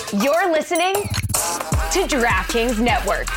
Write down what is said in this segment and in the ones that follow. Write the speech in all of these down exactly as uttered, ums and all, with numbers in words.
You're listening to DraftKings Network.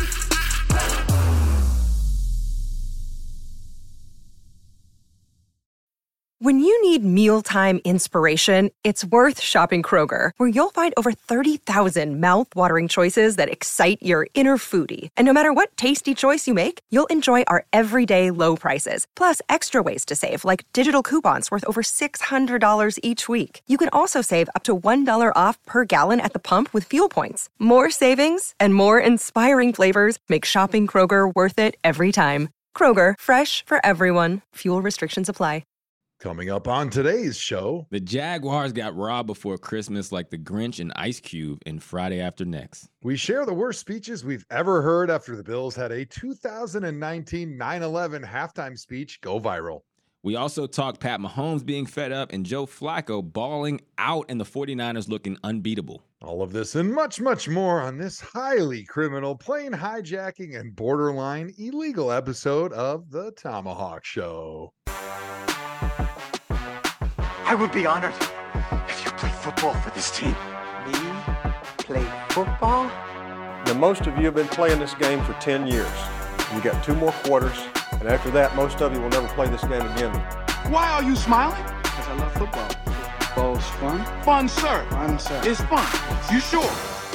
When you need mealtime inspiration, it's worth shopping Kroger, where you'll find over thirty thousand mouth-watering choices that excite your inner foodie. And no matter what tasty choice you make, you'll enjoy our everyday low prices, plus extra ways to save, like digital coupons worth over six hundred dollars each week. You can also save up to one dollar off per gallon at the pump with fuel points. More savings and more inspiring flavors make shopping Kroger worth it every time. Kroger, fresh for everyone. Fuel restrictions apply. Coming up on today's show, the Jaguars got robbed before Christmas like the Grinch and Ice Cube in Friday After Next. We share the worst speeches we've ever heard after the Bills had a two thousand nineteen nine eleven halftime speech go viral. We also talk Pat Mahomes being fed up and Joe Flacco balling out and the 49ers looking unbeatable. All of this and much, much more on this highly criminal, plane hijacking, and borderline illegal episode of The Tomahawk Show. I would be honored if you played football for this team. Me? Play football? Now, most of you have been playing this game for ten years. You got two more quarters, and after that, most of you will never play this game again. Why are you smiling? Because I love football. Football's fun? Fun, sir. Fun, sir. It's fun. You sure?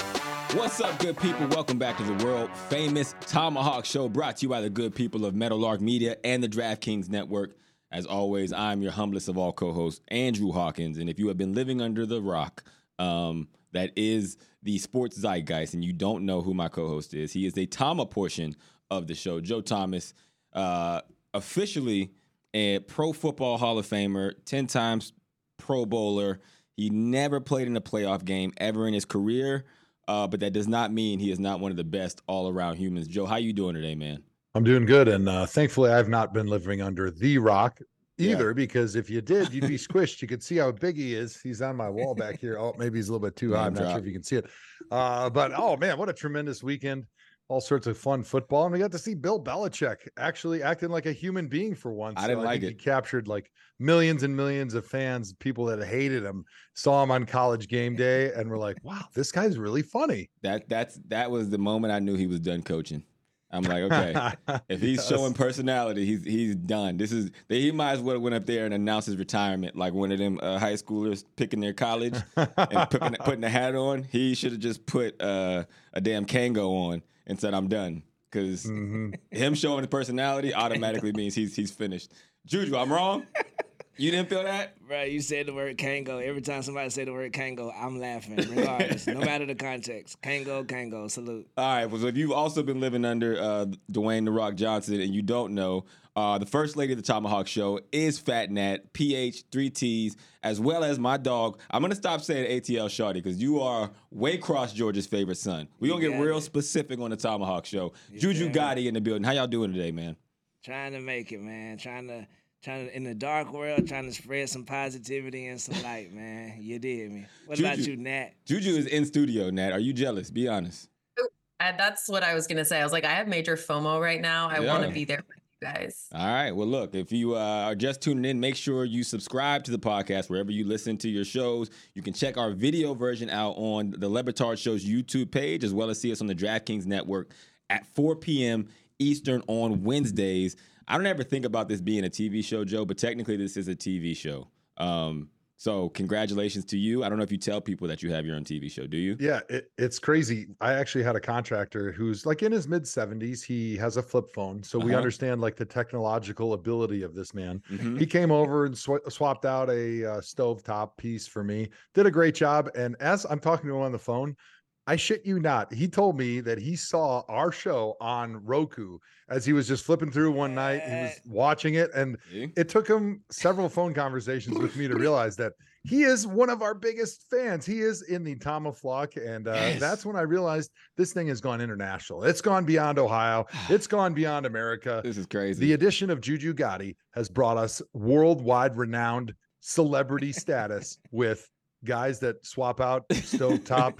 What's up, good people? Welcome back to the world famous Tomahawk Show, brought to you by the good people of Meadowlark Media and the DraftKings Network. As always, I'm your humblest of all co-hosts, Andrew Hawkins. And if you have been living under the rock, um, that is the sports zeitgeist, and you don't know who my co-host is, he is a Tama portion of the show. Joe Thomas, uh, officially a Pro Football Hall of Famer, ten times Pro Bowler. He never played in a playoff game ever in his career, uh, but that does not mean he is not one of the best all-around humans. Joe, how you doing today, man? I'm doing good, and uh, thankfully I've not been living under the rock either, yeah. Because if you did, you'd be squished. You could see how big he is. He's on my wall back here. Oh, maybe he's a little bit too high. I'm not drop. sure if you can see it. Uh, but, oh, man, what a tremendous weekend. All sorts of fun football. And we got to see Bill Belichick actually acting like a human being for once. I didn't so like I think it. He captured like millions and millions of fans, people that hated him, saw him on College Game Day, and were like, wow, this guy's really funny. That that's That was the moment I knew he was done coaching. I'm like, okay, if he's yes. showing personality, he's he's done. This is he might as well have went up there and announced his retirement like one of them uh, high schoolers picking their college and putting, putting a hat on. He should have just put uh, a damn Kango on and said, I'm done. Because mm-hmm. him showing his personality automatically means he's he's finished. Juju, I'm wrong? You didn't feel that? Right, you said the word Kango. Every time somebody say the word Kango, I'm laughing, regardless, no matter the context. Kango, Kango, salute. All right, well, so if you've also been living under uh, Dwayne The Rock Johnson and you don't know, uh, the first lady of the Tomahawk Show is Fat Nat, P H, three T's, as well as my dog. I'm going to stop saying A T L Shawty because you are Waycross Georgia's favorite son. We're going to get real it. specific on the Tomahawk Show. You Juju Gotti in the building. How y'all doing today, man? Trying to make it, man. Trying to... Trying to, in the dark world, trying to spread some positivity and some light, man. You did me. What Juju, about you, Nat? Juju is in studio, Nat. Are you jealous? Be honest. Uh, that's what I was going to say. I was like, I have major FOMO right now. I yeah. want to be there with you guys. All right. Well, look, if you uh, are just tuning in, make sure you subscribe to the podcast wherever you listen to your shows. You can check our video version out on the Le Batard Show's YouTube page, as well as see us on the DraftKings Network at four p.m. Eastern on Wednesdays. I don't ever think about this being a T V show, Joe, but technically this is a T V show. Um, so congratulations to you. I don't know if you tell people that you have your own T V show, do you? Yeah, it, it's crazy. I actually had a contractor who's like in his mid seventies. He has a flip phone. So uh-huh. we understand like the technological ability of this man. Mm-hmm. He came over and sw- swapped out a uh, stovetop piece for me, did a great job. And as I'm talking to him on the phone, I shit you not, he told me that he saw our show on Roku as he was just flipping through one night. He was watching it, and it took him several phone conversations with me to realize that he is one of our biggest fans. He is in the Tama flock, and uh, yes. that's when I realized this thing has gone international. It's gone beyond Ohio. It's gone beyond America. This is crazy. The addition of Juju Gotti has brought us worldwide renowned celebrity status with guys that swap out stovetop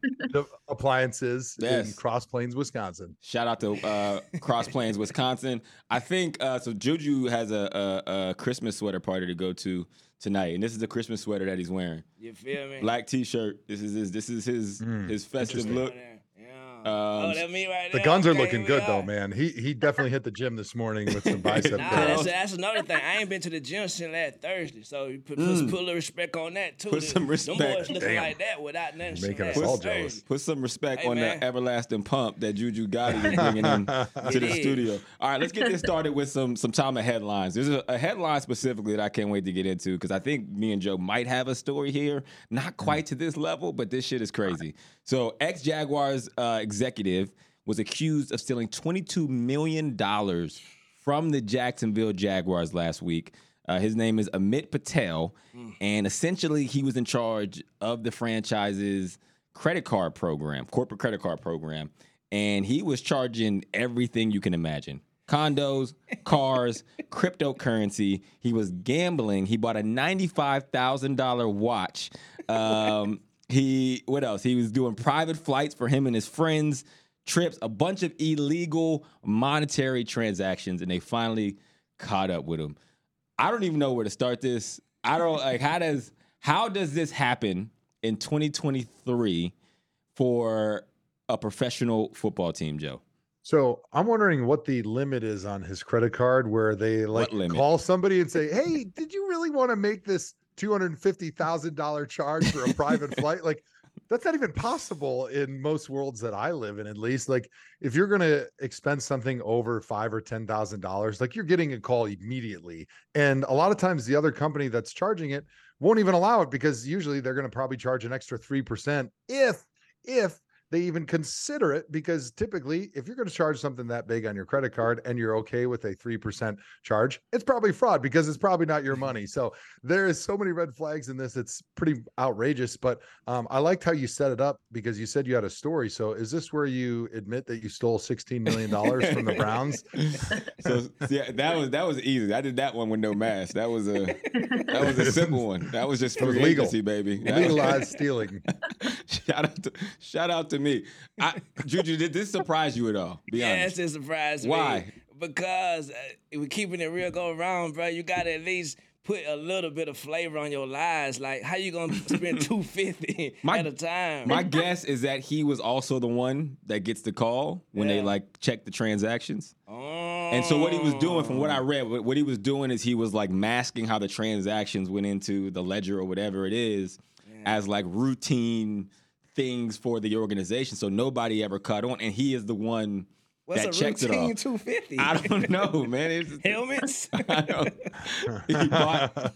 the appliances Yes. in Cross Plains, Wisconsin. Shout out to uh, Cross Plains, Wisconsin. I think uh, so. Juju has a, a, a Christmas sweater party to go to tonight, and this is the Christmas sweater that he's wearing. You feel me? Black T-shirt. This is his. This is his Mm, his festive interesting. look. Yeah. Um, oh, that me right The there. guns are Okay, looking we good are. though, man. He he definitely hit the gym this morning with some bicep Nah, curls. that's, that's another thing. I ain't been to the gym since last Thursday, so you put, put, put a little respect on that too. Put some Them respect. boys looking Damn. like that without nothing. You're making since us last all Thursday. jealous. Put some respect Hey, on man. the everlasting pump that Juju Gotti is bringing in to It the is. studio. All right, let's get this started with some some time of headlines. There's a, a headline specifically that I can't wait to get into because I think me and Joe might have a story here. Not quite to this level, but this shit is crazy. So, ex-Jaguars uh, executive was accused of stealing twenty-two million dollars from the Jacksonville Jaguars last week. Uh, his name is Amit Patel, and essentially he was in charge of the franchise's credit card program, corporate credit card program, and he was charging everything you can imagine. Condos, cars, cryptocurrency. He was gambling. He bought a ninety-five thousand dollars watch. Um, he, what else? He was doing private flights for him and his friends, trips, a bunch of illegal monetary transactions, and they finally caught up with him. I don't even know where to start this. I don't like how does how does this happen in twenty twenty-three for a professional football team, Joe? So I'm wondering what the limit is on his credit card, where they like limit? call somebody and say, "Hey, did you really want to make this two hundred fifty thousand dollars charge for a private flight?" Like, that's not even possible in most worlds that I live in, at least. Like, if you're going to expense something over five or ten thousand dollars, like you're getting a call immediately. And a lot of times, the other company that's charging it won't even allow it because usually they're going to probably charge an extra three percent if if they even consider it, because typically if you're going to charge something that big on your credit card and you're okay with a three percent charge, it's probably fraud because it's probably not your money. So there is so many red flags in this. It's pretty outrageous, but um, I liked how you set it up because you said you had a story. So is this where you admit that you stole sixteen million dollars from the Browns? So yeah, that was that was easy. I did that one with no mask. That was a that was a simple one. That was just It was free legal. agency, baby. That was- Legalized stealing. shout out to shout out to me. I, Juju, did this surprise you at all? Be Yeah, honest. it's a surprise to Why? me. Because uh, we're keeping it real go around, bro. You got to at least put a little bit of flavor on your lies. Like, how you going to spend two hundred fifty My- at a time? My guess is that he was also the one that gets the call when they Yeah. like check the transactions. Oh. And so what he was doing, from what I read, what what he was doing is he was like masking how the transactions went into the ledger or whatever it is as like routine things for the organization. So nobody ever caught on, and he is the one What's that a checks it routine off. two hundred fifty? I don't know, man. It's just- Helmets? I don't, he bought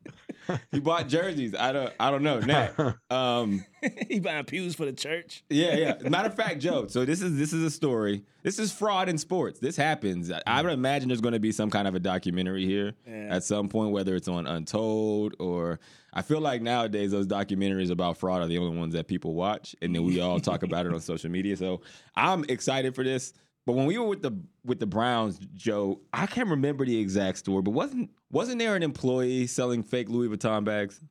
he bought jerseys. I don't I don't know. Now, um, He buying pews for the church? yeah, yeah. Matter of fact, Joe. So this is this is a story. This is fraud in sports. This happens. I, I would imagine there's going to be some kind of a documentary here Yeah. at some point, whether it's on Untold or. I feel like nowadays those documentaries about fraud are the only ones that people watch, and then we all talk about it on social media. So I'm excited for this. But when we were with the with the Browns, Joe, I can't remember the exact story, but wasn't wasn't there an employee selling fake Louis Vuitton bags?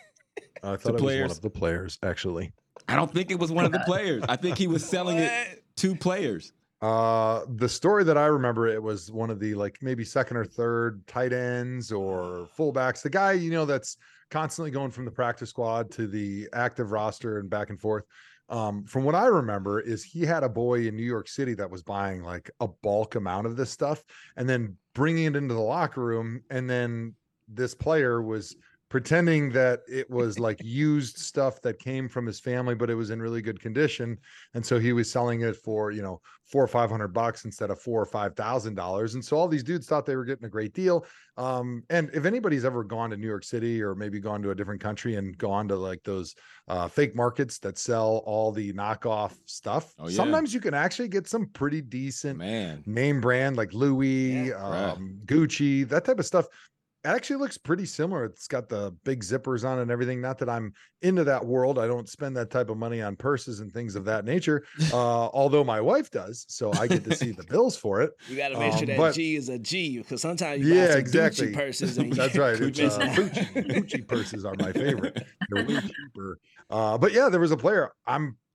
I thought it was players. one of the players, actually. I don't think it was one of the players. I think he was selling it What? to players. Uh, the story that I remember, it was one of the like maybe second or third tight ends or fullbacks. The guy, you know, that's constantly going from the practice squad to the active roster and back and forth. Um, from what I remember is he had a boy in New York City that was buying like a bulk amount of this stuff and then bringing it into the locker room. And then this player was pretending that it was like used stuff that came from his family, but it was in really good condition. And so he was selling it for, you know, four or five hundred bucks instead of four or five thousand dollars. And so all these dudes thought they were getting a great deal. Um, and if anybody's ever gone to New York City or maybe gone to a different country and gone to like those uh, fake markets that sell all the knockoff stuff, Oh, yeah. sometimes you can actually get some pretty decent Man. name brand like Louis, Yeah. um, Gucci, that type of stuff. It actually looks pretty similar. It's got the big zippers on it and everything. Not that I'm into that world. I don't spend that type of money on purses and things of that nature. Uh, although my wife does, so I get to see the bills for it. You got to make Um, sure that but- G is a G, because sometimes you buy Yeah, some exactly. Gucci purses and you That's right. It's, miss uh, out. Gucci, Gucci purses are my favorite. They're way cheaper. Uh, but yeah, there was a player. I'm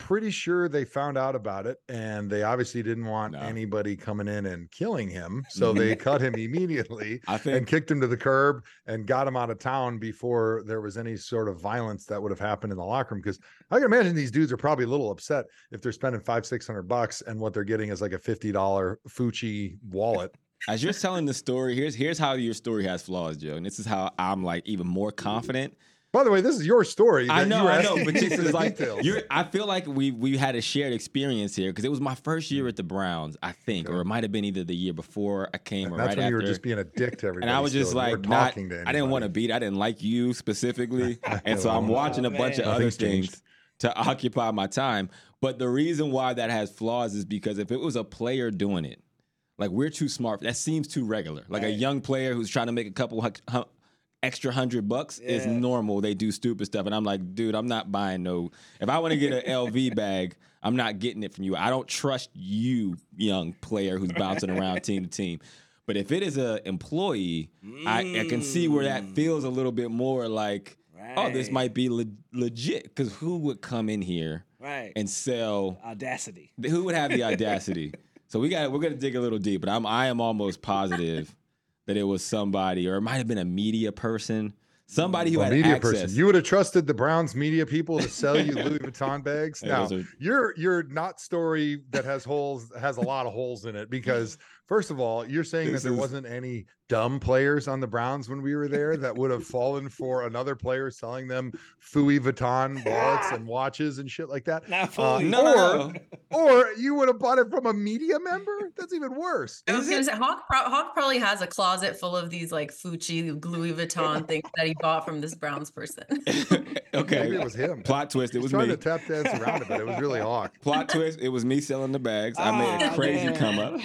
pretty sure they found out about it, and they obviously didn't want No. anybody coming in and killing him. So they cut him immediately I think and kicked him to the curb and got him out of town before there was any sort of violence that would have happened in the locker room. Because I can imagine these dudes are probably a little upset if they're spending five, six hundred bucks and what they're getting is like a fifty dollar Fucci wallet. as you're telling the story, here's here's how your story has flaws, Joe. And this is how I'm like even more confident. By the way, this is your story. I that know, you were I know, asking but me this for is the like details. you're. I feel like we we had a shared experience here because it was my first year at the Browns, I think, Okay. or it might have been either the year before I came And or that's right when after. you were just being a dick to everybody. And I was just still. You like, weren't not, talking to I didn't want to anybody. beat. I didn't like you specifically, and so I'm watching a Oh, bunch of man. other Nothing's changed. things to occupy my time. But the reason why that has flaws is because if it was a player doing it, like we're too smart. That seems too regular. Like a Right. young player who's trying to make a couple hu- hu- extra hundred bucks is Yeah. normal. They do stupid stuff, and I'm like, dude, I'm not buying no. If I want to get an L V bag, I'm not getting it from you. I don't trust you, young player who's bouncing around team to team. But if it is a employee, I, I can see where that feels a little bit more like, oh, this Right. might be le- legit. Because who would come in here Right. and sell? Audacity. Who would have the audacity? So we got we're gonna dig a little deep, but I'm I am almost positive that it was somebody, or it might have been a media person, somebody who A had media access. person. You would have trusted the Browns media people to sell you Louis Vuitton bags. Hey, Now, those are- your your not story that has holes has a lot of holes in it because first of all, you're saying This that there is- wasn't any dumb players on the Browns when we were there that would have fallen for another player selling them Louis Vuitton wallets and watches and shit like that. Not Uh, fully. No, or, no, no. or you would have bought it from a media member. That's even worse. I was gonna say Hawk, pro- Hawk probably has a closet full of these like Fucci Louis Vuitton things that he bought from this Browns person. Okay. Maybe it was him. Plot twist. It He's was trying me. to tap dance around it, but it was really Hawk. Plot twist. It was me selling the bags. I made a Ah, crazy man. come up.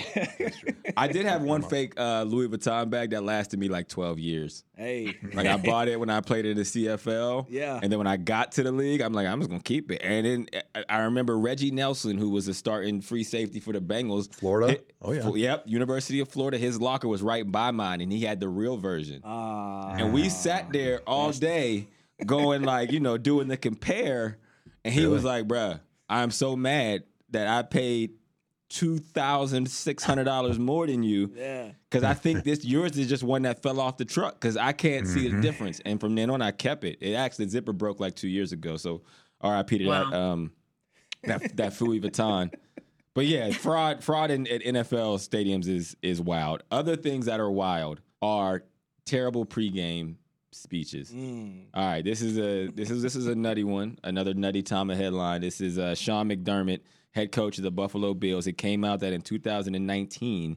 I did have one Come up. fake uh, Louis Vuitton bag that lasted me like twelve years. Hey. Like I bought it when I played in the C F L. Yeah. And then when I got to the league, I'm like, I'm just gonna keep it. And then uh, I remember Reggie Nelson, who was a starting free safety for the Bengals. Florida? Hit- Oh, yeah. Yep. University of Florida. His locker was right by mine, and he had the real version. Ah. And we sat there all day going like, you know, doing the compare. And he Really? was like, bruh, I'm so mad that I paid two thousand six hundred dollars more than you. Yeah. Because I think this yours is just one that fell off the truck because I can't see the difference. And from then on, I kept it. It actually, the zipper broke like two years ago. So R I P to Wow. that, um, that, that Louis Vuitton. But yeah, fraud fraud in, at N F L stadiums is is wild. Other things that are wild are terrible pregame speeches. Mm. All right, this is a this is this is a nutty one. Another nutty Tama headline. This is uh, Sean McDermott, head coach of the Buffalo Bills. It came out that in two thousand nineteen,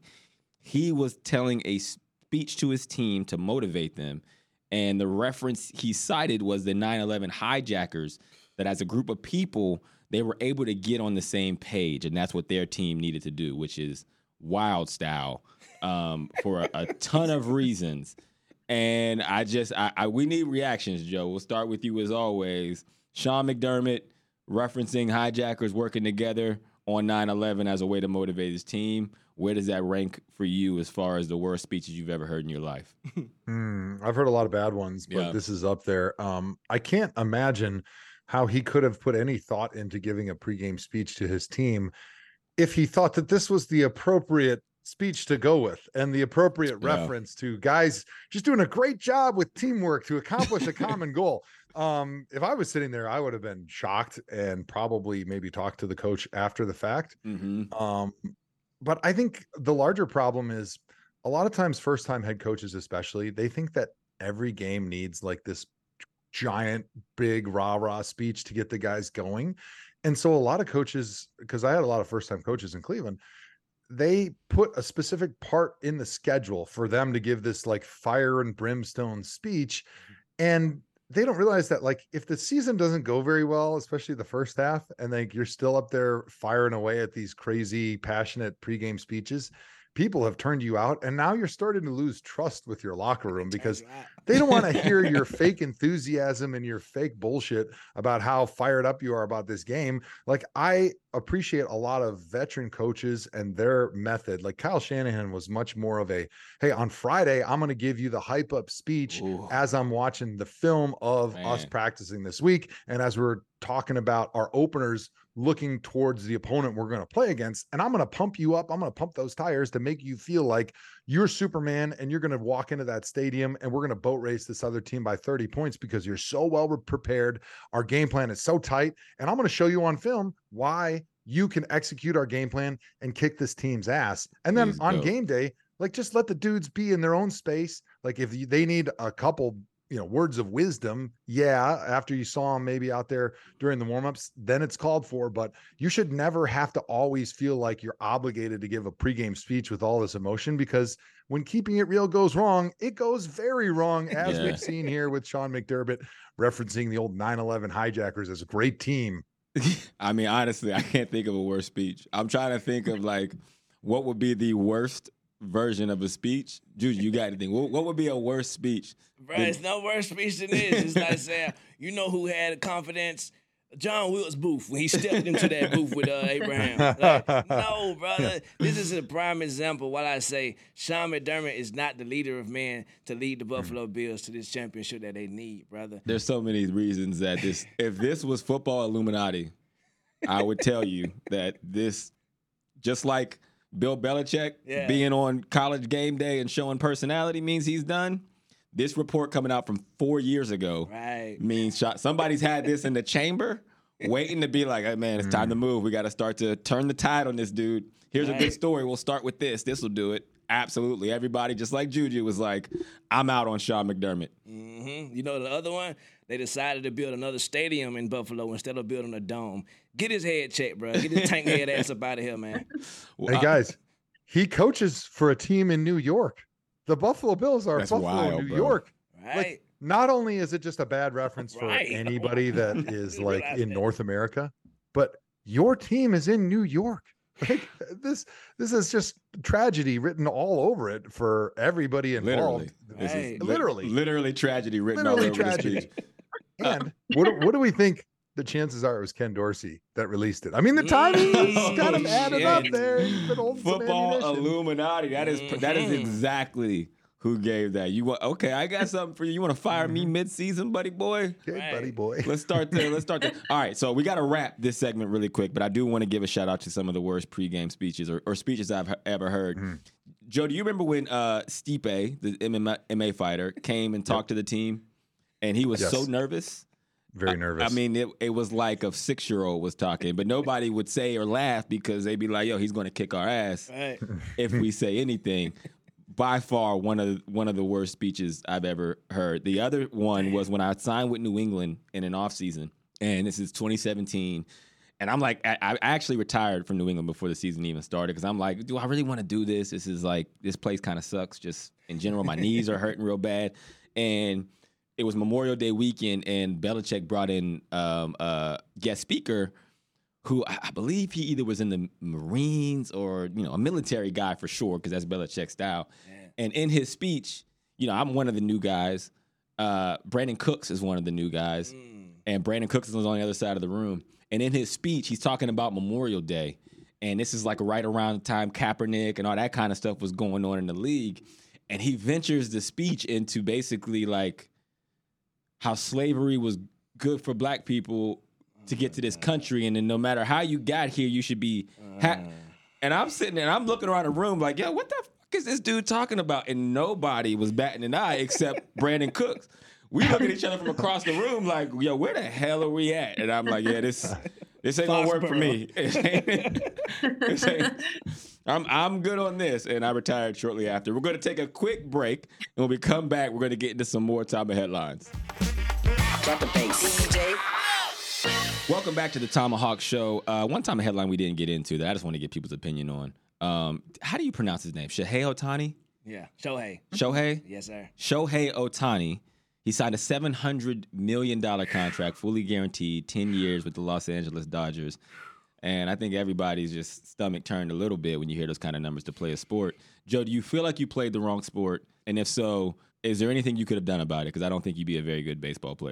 he was telling a speech to his team to motivate them, and the reference he cited was the nine eleven hijackers. That as a group of people, they were able to get on the same page, and that's what their team needed to do, which is wild style um, for a, a ton of reasons. And I just, I, I, we need reactions, Joe. We'll start with you as always. Sean McDermott referencing hijackers working together on nine eleven as a way to motivate his team. Where does that rank for you as far as the worst speeches you've ever heard in your life? Mm, I've heard a lot of bad ones, but Yeah. this is up there. Um, I can't imagine how he could have put any thought into giving a pregame speech to his team if he thought that this was the appropriate speech to go with and the appropriate Yeah. reference to guys just doing a great job with teamwork to accomplish a common goal. Um, if I was sitting there, I would have been shocked and probably maybe talked to the coach after the fact. Mm-hmm. Um, but I think the larger problem is a lot of times first time head coaches, especially, they think that every game needs like this giant, big rah rah speech to get the guys going. And so a lot of coaches, because I had a lot of first time coaches in Cleveland, they put a specific part in the schedule for them to give this like fire and brimstone speech. And they don't realize that like if the season doesn't go very well, especially the first half, and like you're still up there firing away at these crazy, passionate pregame speeches, people have turned you out. And now you're starting to lose trust with your locker room because they don't want to hear your fake enthusiasm and your fake bullshit about how fired up you are about this game. Like I appreciate a lot of veteran coaches and their method. Like Kyle Shanahan was much more of a, hey, on Friday, I'm going to give you the hype up speech Ooh. as I'm watching the film of Man. us practicing this week. And as we're talking about our openers looking towards the opponent we're going to play against, and I'm going to pump you up. I'm going to pump those tires to make you feel like you're Superman, and you're going to walk into that stadium and we're going to boat race this other team by thirty points because you're so well prepared. Our game plan is so tight, and I'm going to show you on film why you can execute our game plan and kick this team's ass. And then Please on go. game day, like, just let the dudes be in their own space. Like, if they need a couple you know, words of wisdom, yeah, after you saw him maybe out there during the warmups, then it's called for. But you should never have to always feel like you're obligated to give a pregame speech with all this emotion, because when keeping it real goes wrong, it goes very wrong, as yeah. we've seen here with Sean McDermott referencing the old nine eleven hijackers as a great team. I mean, honestly, I can't think of a worse speech. I'm trying to think of, like, what would be the worst version of a speech. Juju, you got anything? What, what would be a worse speech? Bro, than- it's no worse speech than this. It's like saying, you know who had confidence? John Wilkes Booth, when he stepped into that booth with uh, Abraham. Like, no, brother. This is a prime example. What I say, Sean McDermott is not the leader of men to lead the Buffalo Bills to this championship that they need, brother. There's so many reasons that this, if this was football Illuminati, I would tell you that this, just like Bill Belichick yeah. being on College game day and showing personality means he's done. This report coming out from four years ago right. means shot. Somebody's had this in the chamber waiting to be like, hey, man, it's time to move. We got to start to turn the tide on this dude. Here's right. a good story. We'll start with this. This will do it. Absolutely. Everybody, just like Juju, was like, I'm out on Sean McDermott. Mm-hmm. You know the other one? They decided to build another stadium in Buffalo instead of building a dome. Get his head checked, bro. Get his tank head ass up out of here, man. Hey, guys, he coaches for a team in New York. The Buffalo Bills are Buffalo, wild, New bro. York. Right. Like, not only is it just a bad reference for right. anybody that is like in North America, but your team is in New York. Like, this this is just tragedy written all over it for everybody involved. Literally, this right. is literally, literally tragedy written literally all over tragedy. this speech. And what what do we think? The chances are it was Ken Dorsey that released it. I mean, the timing is kind of added up there. Football Illuminati. That is mm-hmm. that is exactly who gave that. You want? Okay, I got something for you. You want to fire me mid-season, buddy boy? Okay, right. buddy boy. Let's start there. Let's start there. All right, so we got to wrap this segment really quick, but I do want to give a shout out to some of the worst pregame speeches or, or speeches I've ever heard. Mm-hmm. Joe, do you remember when uh, Stipe, the M M A fighter, came and talked yep. to the team, and he was yes. so nervous? Very nervous. I, I mean, it, it was like a six-year-old was talking, but nobody would say or laugh because they'd be like, yo, he's going to kick our ass right. if we say anything. By far, one of the, one of the worst speeches I've ever heard. The other one was when I signed with New England in an offseason, and this is twenty seventeen. And I'm like, I, I actually retired from New England before the season even started because I'm like, do I really want to do this? This is like, this place kind of sucks. Just in general, my knees are hurting real bad. And it was Memorial Day weekend, and Belichick brought in um, a guest speaker who I, I believe he either was in the Marines or, you know, a military guy for sure, because that's Belichick's style. Man. And in his speech, you know, I'm one of the new guys. Uh, Brandon Cooks is one of the new guys. Mm. And Brandon Cooks was on the other side of the room. And in his speech, he's talking about Memorial Day. And this is like right around the time Kaepernick and all that kind of stuff was going on in the league. And he ventures the speech into basically like how slavery was good for black people to get to this country, and then no matter how you got here, you should be. Ha- and I'm sitting there, and I'm looking around the room like, yo, what the fuck is this dude talking about? And nobody was batting an eye except Brandon Cooks. We look at each other from across the room like, yo, where the hell are we at? And I'm like, yeah, this this ain't gonna work for me. This ain't, I'm I'm good on this, and I retired shortly after. We're gonna take a quick break, and when we come back, we're gonna get into some more Tom of Headlines. Drop the bass. D J. Welcome back to the Tomahawk Show. Uh, one time a headline we didn't get into that I just want to get people's opinion on. Um, how do you pronounce his name? Shohei Ohtani? Yeah, Shohei. Shohei? Yes, sir. Shohei Ohtani. He signed a seven hundred million dollars contract, fully guaranteed, ten years with the Los Angeles Dodgers. And I think everybody's just stomach turned a little bit when you hear those kind of numbers to play a sport. Joe, do you feel like you played the wrong sport? And if so, is there anything you could have done about it? Because I don't think you'd be a very good baseball player.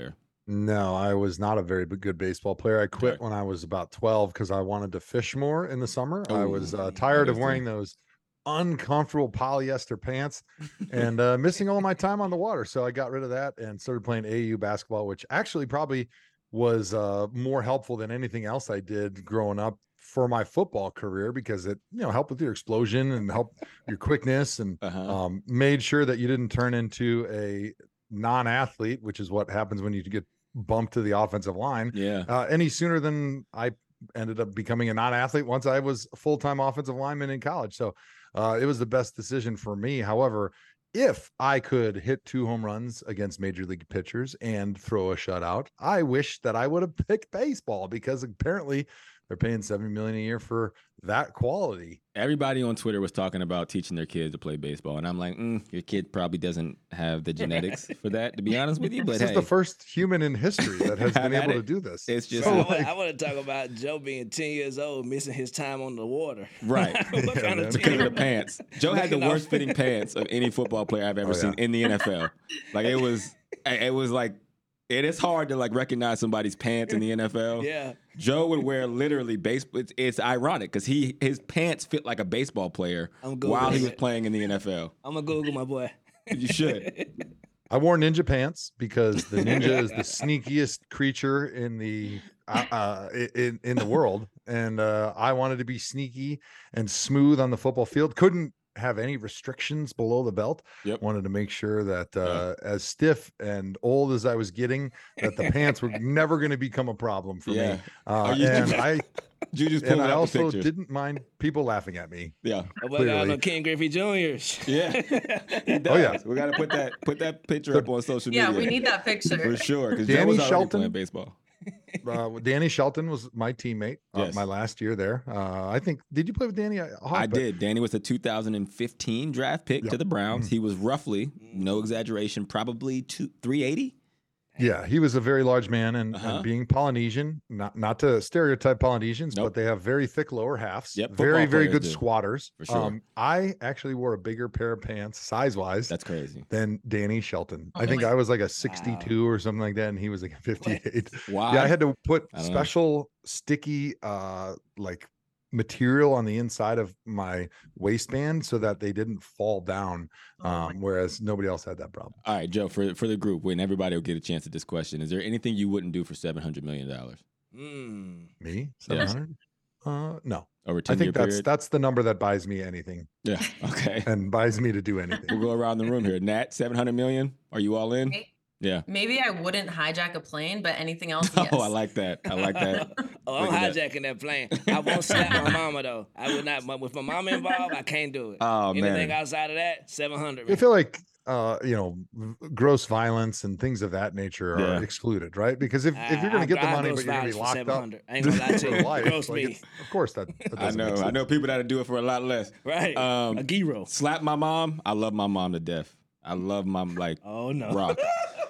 No, I was not a very b- good baseball player. I quit Okay. when I was about twelve because I wanted to fish more in the summer. I was Oh, uh, tired of understand. wearing those uncomfortable polyester pants and uh, missing all my time on the water. So I got rid of that and started playing A A U basketball, which actually probably was uh, more helpful than anything else I did growing up for my football career because it, you know, helped with your explosion and helped your quickness and Uh-huh. um, made sure that you didn't turn into a non-athlete, which is what happens when you get bumped to the offensive line Yeah. uh, any sooner than I ended up becoming a non-athlete once I was a full-time offensive lineman in college. So uh, it was the best decision for me. However, if I could hit two home runs against major league pitchers and throw a shutout, I wish that I would have picked baseball because apparently they're paying seventy million dollars a year for that quality. Everybody on Twitter was talking about teaching their kids to play baseball, and I'm like, mm, your kid probably doesn't have the genetics for that, to be honest with you. But This hey, is the first human in history that has Have been at able it. to do this. It's just So So, I, like, want to talk about Joe being ten years old, missing his time on the water. right. what Yeah, kind man. of Because of the team? pants. Joe had the Looking off- worst fitting pants of any football player I've ever Oh, yeah. seen in the N F L. Like it was, it was like, it is hard to like recognize somebody's pants in the N F L. Yeah. Joe would wear literally base. It's, it's ironic because he his pants fit like a baseball player I'm Googling while he was it. playing in the N F L. I'm going to Google my boy. You should. I wore ninja pants because the ninja is the sneakiest creature in the uh, uh, in in the world, and uh, I wanted to be sneaky and smooth on the football field. Couldn't have any restrictions below the belt. Yep. Wanted to make sure that uh, as stiff and old as I was getting, that the pants were never going to become a problem for Yeah. me. Uh, you- and I You just and pulled I out the also pictures. didn't mind people laughing at me. Yeah. Oh, but I Clearly. know Ken Griffey Juniors Yeah. He does. Oh, yeah. We got to put that put that picture up on social Yeah, media. we need that picture. for sure. Because Joe Danny was already Shelton. playing baseball. Uh, Danny Shelton was my teammate uh, Yes. my last year there. Uh, I think. Did you play with Danny? I, I did. Danny was a two thousand fifteen draft pick Yeah. to the Browns. He was roughly, no exaggeration, probably two three eighty. Yeah, he was a very large man, and, Uh-huh. and being Polynesian, not not to stereotype Polynesians, Nope. but they have very thick lower halves. Yep, very football very players good do. squatters. For sure. Um, I actually wore a bigger pair of pants size wise That's crazy. than Danny Shelton. Oh, I think my- I was like a sixty-two or something like that, and he was like a fifty-eight. Why? Yeah, I had to put I don't know. special sticky uh like material on the inside of my waistband so that they didn't fall down. Oh my- Um, whereas nobody else had that problem. All right, Joe, for for the group, when everybody will get a chance at this question, is there anything you wouldn't do for seven hundred million dollars Mm. Me, seven hundred? Uh, no. over a I ten year think that's period? that's the number that buys me anything Yeah. Okay. and buys me to do We'll anything. go around the room here. Nat, seven hundred million. Are you all in? May- Yeah. Maybe I wouldn't hijack a plane, but anything else, Oh, yes. I like that. I like that. Oh, I'm Look at that. hijacking that plane. I won't slap my mama though. I would not. With my mama involved, I can't do it. Oh, Anything man. outside of that, seven hundred. I feel like uh, you know, v- gross violence and things of that nature are Yeah. excluded, right? Because if, if you're going to get the money, but you're going to be locked up I ain't gonna lie to for you. life, Gross like me. it's- of course that, that I doesn't know. make I sense. know people that do it for a lot less. Right. Um, a gyro. Slap my mom. I love my mom to death. I love my like Oh no. rock.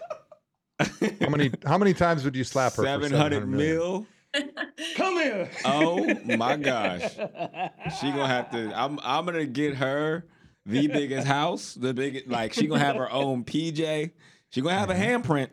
How many how many times would you slap her? Seven for hundred million? mil. Come here. Oh my gosh. She gonna have to. I'm. I'm gonna get her the biggest house. The biggest. Like she gonna have her own P J. She gonna have a handprint.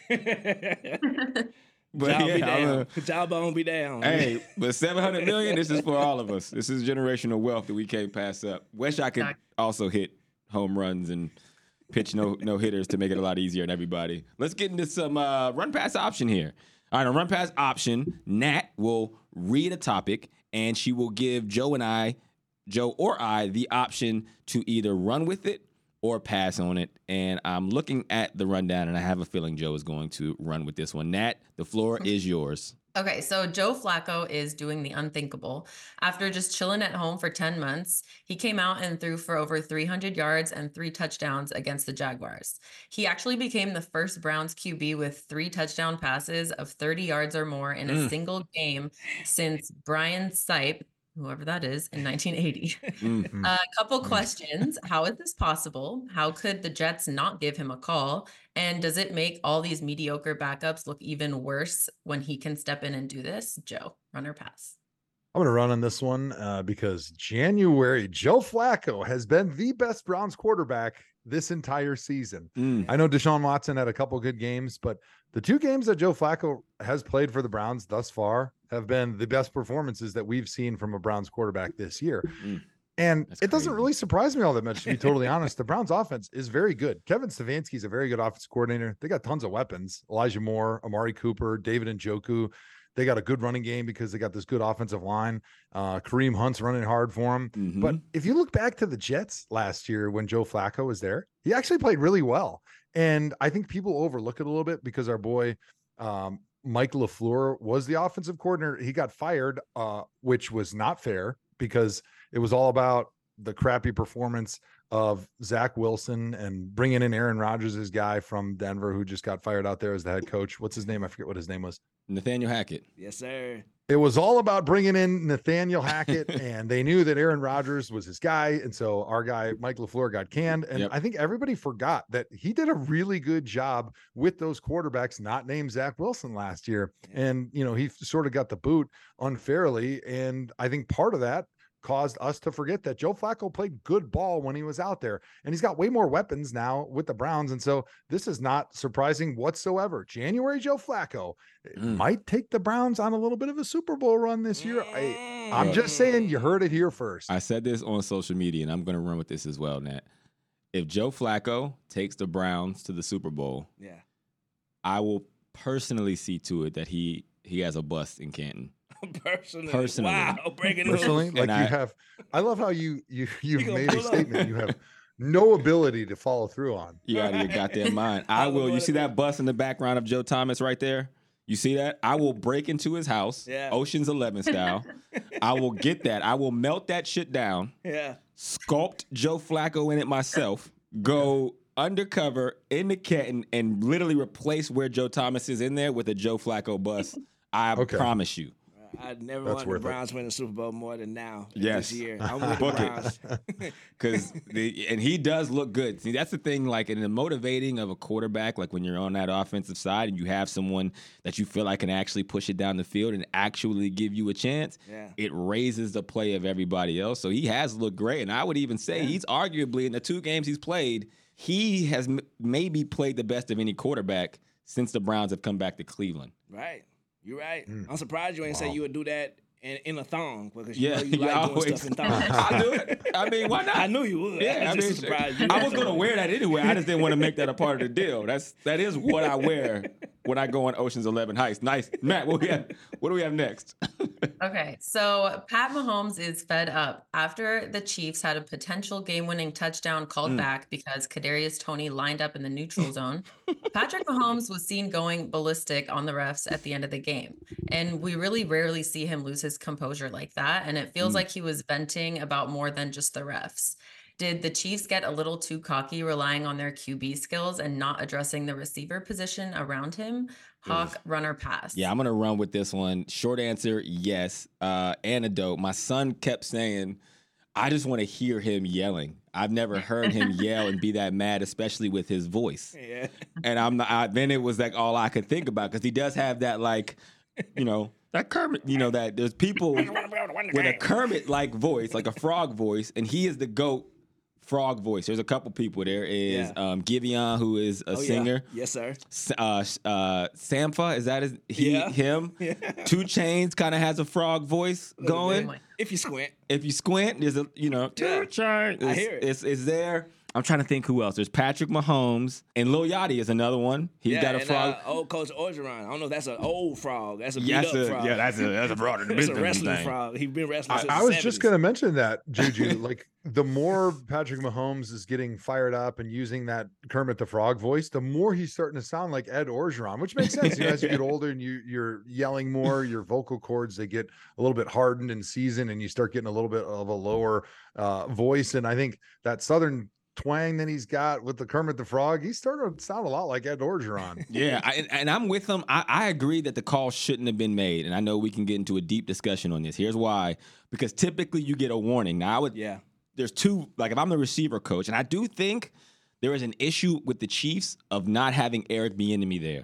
But Y'all be yeah, I'm down. gonna- Jawbone be down. hey, but seven hundred million. This is for all of us. This is generational wealth that we can't pass up. Wish I could Exactly. also hit home runs and pitch no no hitters to make it a lot easier on everybody. Let's get into some uh, run pass option here. All right, on run pass option, Nat will read a topic and she will give Joe and I, Joe or I, the option to either run with it or pass on it. And I'm looking at the rundown and I have a feeling Joe is going to run with this one. Nat, the floor is yours. Okay, so Joe Flacco is doing the unthinkable. After just chilling at home for ten months, he came out and threw for over three hundred yards and three touchdowns against the Jaguars. He actually became the first Browns Q B with three touchdown passes of thirty yards or more in a Mm. single game since Brian Sipe, whoever that is, in nineteen eighty. Mm. A couple questions. How is this possible? How could the Jets not give him a call? And does it make all these mediocre backups look even worse when he can step in and do this? Joe, run or pass? I'm going to run on this one uh, because January, Joe Flacco has been the best Browns quarterback this entire season. Mm. I know Deshaun Watson had a couple good games, but the two games that Joe Flacco has played for the Browns thus far have been the best performances that we've seen from a Browns quarterback this year. Mm. And That's it doesn't crazy. really surprise me all that much, to be totally honest. The Browns offense is very good. Kevin Stefanski is a very good offense coordinator. They got tons of weapons. Elijah Moore, Amari Cooper, David Njoku. They got a good running game because they got this good offensive line. Uh, Kareem Hunt's running hard for them. Mhm. But if you look back to the Jets last year when Joe Flacco was there, he actually played really well. And I think people overlook it a little bit because our boy um, Mike LaFleur was the offensive coordinator. He got fired, uh, which was not fair because it was all about the crappy performance of Zach Wilson and bringing in Aaron Rodgers, his guy from Denver, who just got fired out there as the head coach. What's his name? I forget what his name was. Nathaniel Hackett. Yes, sir. It was all about bringing in Nathaniel Hackett, and they knew that Aaron Rodgers was his guy. And so our guy, Mike LaFleur, got canned. And Yep. I think everybody forgot that he did a really good job with those quarterbacks not named Zach Wilson last year. And, you know, he sort of got the boot unfairly. And I think part of that caused us to forget that Joe Flacco played good ball when he was out there, and he's got way more weapons now with the Browns. And so this is not surprising whatsoever. January Joe Flacco Mm. might take the Browns on a little bit of a Super Bowl run this year. I, I'm just saying, you heard it here first. I said this on social media, and I'm going to run with this as well, Nat. If Joe Flacco takes the Browns to the Super Bowl, Yeah. I will personally see to it that he he has a bust in Canton. Personally. Personally. Wow. Breaking news. Personally, like And you I- have, I love how you you you've gonna made a pull up. statement you have no ability to follow through on. You out of your goddamn mind. I I will. You would see wanna that bus in the background of Joe Thomas right there? You see that? I will break into his house, Yeah. Ocean's Eleven style. I will get that. I will melt that shit down, Yeah. sculpt Joe Flacco in it myself, go undercover in the Canton, and literally replace where Joe Thomas is in there with a Joe Flacco bus. I Okay. promise you. I never That's wanted the worth it. Browns to win the Super Bowl more than now. Yes. This year. I'm with the Book Browns. it. Because and he does look good. See, that's the thing. Like in the motivating of a quarterback, like when you're on that offensive side and you have someone that you feel like can actually push it down the field and actually give you a chance, Yeah. it raises the play of everybody else. So he has looked great, and I would even say he's arguably in the two games he's played, he has m- maybe played the best of any quarterback since the Browns have come back to Cleveland. Right. You're right. Mm. I'm surprised you ain't say you would do that in, in a thong because Yeah, you know you you like doing always- stuff in thongs. I do it. I mean, why not? I knew you would. Yeah, I I just mean, surprised you. I was gonna wear that anyway. I just didn't want to make that a part of the deal. That's that is what I wear when I go on Ocean's Eleven Heist. Nice, Matt. What we have? What do we have next? Okay, so Pat Mahomes is fed up after the Chiefs had a potential game-winning touchdown called back because Kadarius Toney lined up in the neutral zone. Patrick Mahomes was seen going ballistic on the refs at the end of the game, and we really rarely see him lose his composure like that. And it feels like he was venting about more than just the refs. Did the Chiefs get a little too cocky, relying on their Q B skills and not addressing the receiver position around him? Hawk, runner, pass. Yeah, I'm gonna run with this one. Short answer, yes. Uh, anecdote. My son kept saying, "I just want to hear him yelling." I've never heard him yell and be that mad, especially with his voice. Yeah. And I'm not, I, then it was like all I could think about because he does have that like, you know, that Kermit. You know that there's people with a Kermit-like voice, like a frog voice, and he is the GOAT frog voice. There's a couple people. There is Yeah. um, Giveon, who is a Oh, yeah. singer. Yes, sir. S- Uh, uh, Sampha, is that his, he, Yeah. him? Yeah. Two Chains kind of has a frog voice going. bit. If you squint. If you squint, there's a, you know, Two Yeah. Chains. I It's, hear it. It's, it's there. I'm trying to think who else. There's Patrick Mahomes and Lil Yachty is another one. He's yeah, got a and, frog. Uh, old Coach Orgeron. I don't know if that's an old frog. That's a beat Yeah, up that's a- frog. yeah, that's a- that's a broader That's a business wrestling thing. frog. He's been wrestling I, since I the was just seventies. going to mention that, Juju. Like, the more Patrick Mahomes is getting fired up and using that Kermit the Frog voice, the more he's starting to sound like Ed Orgeron, which makes sense. You know, as you get older and you you're yelling more, your vocal cords they get a little bit hardened and seasoned, and you start getting a little bit of a lower uh, voice. And I think that Southern twang that he's got with the Kermit the Frog, he's starting to sound a lot like Ed Orgeron. Yeah, I, and, and I'm with him. I, I agree that the call shouldn't have been made, and I know we can get into a deep discussion on this. Here's why: because typically you get a warning. Now, I would, Yeah. there's two. Like if I'm the receiver coach, and I do think there is an issue with the Chiefs of not having Eric Bieniemy there.